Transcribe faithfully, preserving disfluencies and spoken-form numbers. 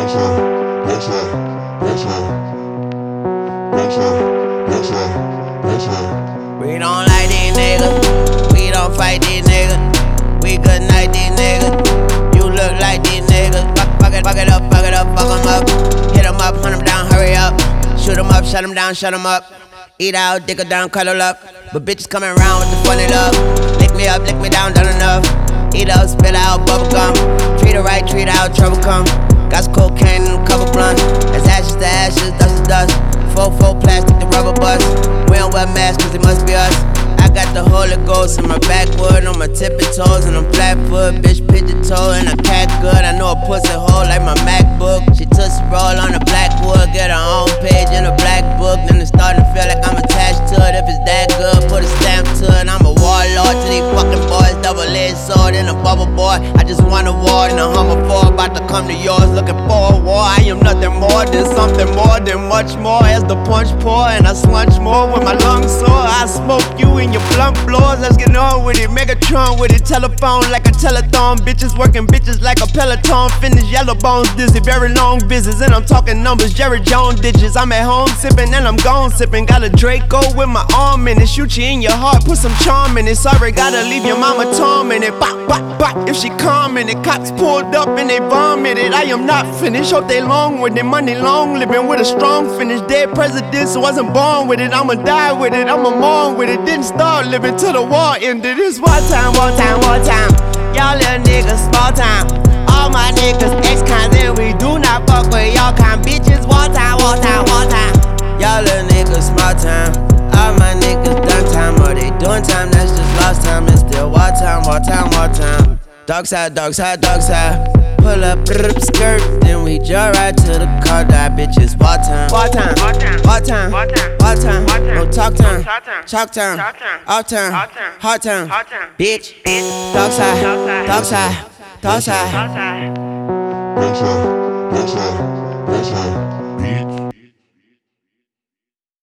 We don't like these niggas, we don't fight these niggas. We good night these niggas, you look like these niggas. Fuck, fuck it, fuck it up, fuck it up, fuck em up. Hit em up, hunt em down, hurry up. Shoot em up, shut em down, shut em up. Eat out, dick her down, cuddle up. But bitches coming around with the funny love. Lick me up, lick me down, done enough. Eat up, spit out, bubble gum. Treat her right, treat her out, trouble come. Got some cocaine and a couple blunts. It's ashes to ashes, dust to dust. Four, four plastic to rubber bust. We don't wear masks cause it must be us. I got the Holy Ghost in my backwood, on my tippy toes and I'm flat foot. Bitch pigeon toe and a cat good. I know a pussy hole like my MacBook. She tootsie roll on the blackwood, get her own page in a black book. Then it's starting to feel like I'm attached to it. If it's that good, put a stamp to it. I'm a warlord to these fucking boys, double-edged sword in a bubble boy. I just want a war in a Hummer four, about to come to yours, looking for a war. I am nothing more than something more than much more. As the punch pour and I slunch more with my lungs sore. I smoke you in your blunt floors. Let's get on with it. Megatron with it. Telephone like a telethon. Bitches working bitches like a peloton. Finish yellow bones dizzy. Very long visits and I'm talking numbers. Jerry Jones digits. I'm at home sipping and I'm gone sipping. Got a Draco with my arm in it. Shoot you in your heart. Put some charm in it. Sorry, gotta leave your mama tormented. Bop, bop, bop. If she commented. Cops pulled up and they vomited. I am not finished. Hope they long with it. Money long living with a strong finish. Dead presidents wasn't born with it. I'ma die with it. I'ma mourn with it. Didn't start living till the war ended. It's wartime, wartime, wartime. Y'all little niggas, small time. All my niggas ex-cons and we do not fuck with y'all kind bitches. Wartime, wartime, wartime. Y'all little niggas, small time. All my niggas done time or they doing time. That's just lost time. It's still wartime, wartime, wartime. Dark side, dark side, dark side. Pull up, brrr, skirt, then we jump right to the car. Die bitches, wartime, wartime, wartime, wartime, no talk time, chalk time, off time, hard time, bitch, dark side, dark side, dark side, dark side, dark side, dark side, bitch.